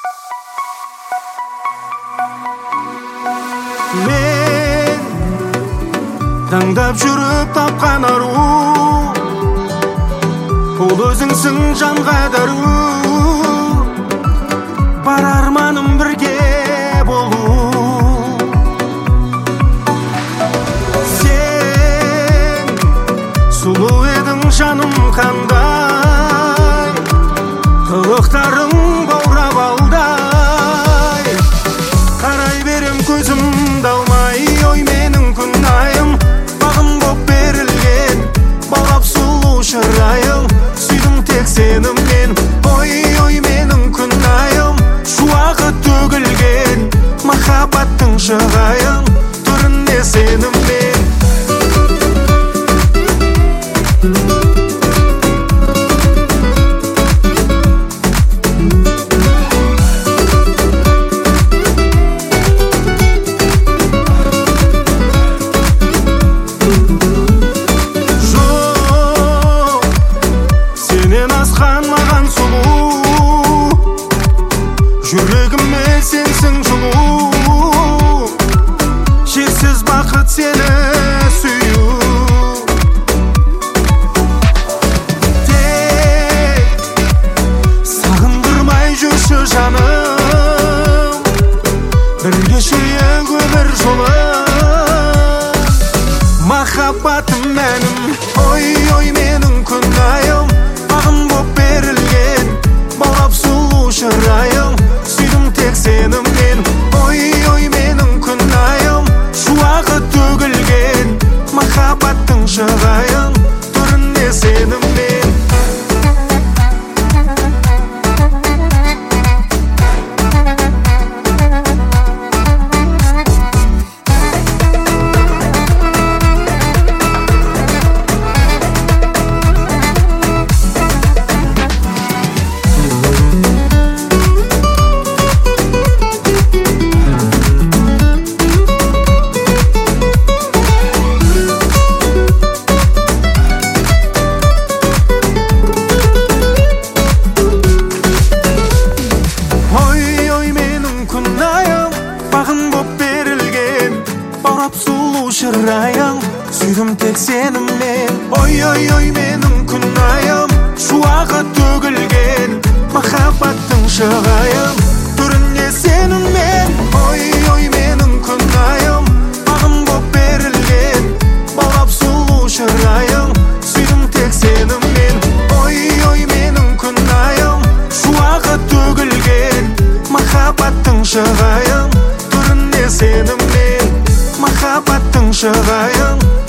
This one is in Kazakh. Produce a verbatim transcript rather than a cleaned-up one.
Мен таңдап жүріп тапқан ару, ол өзіңсің жанға дару. Бар арманым бірге болу. Сен сұлу едің жаным қандай, қылықтарың баурап алдай. Қарай берем көзімді алмай, ой менің күн айым, бағым боп берілген, баурап сұлу шырайың. Сүйдім тек сені мен, ой ой менің күн айым, шуағы төгілген махаббаттың шығайын, түрінде сені мен. Жүрегіме сенсің жылу, шексіз бақыт сені сүю. Тек сағындырмай жүрші жаным, бірге шейік өмір жолы. Махаббатым мәнім, ой ой менің күн айым, бағым боп берілген, баурап сұлу шырайың. Сені мен, ой ой менің күн айым, шуағы төгілген махаббаттың шығайын, түрінде сені мен. Шырайың, сүйдім тек сені мен, ой ой ой менің күн айым, шуағы төгілген махаббаттың шығайын, түрінде сені мен, ой ой менің күн айым, бағым боп берілген, баурап сұлу шырайың. Сүйдім тек сені мен, ой ой менің күн айым, шуағы төгілген махаббаттың шығайын, түрінде сені мен. Махаббаттың шығайын.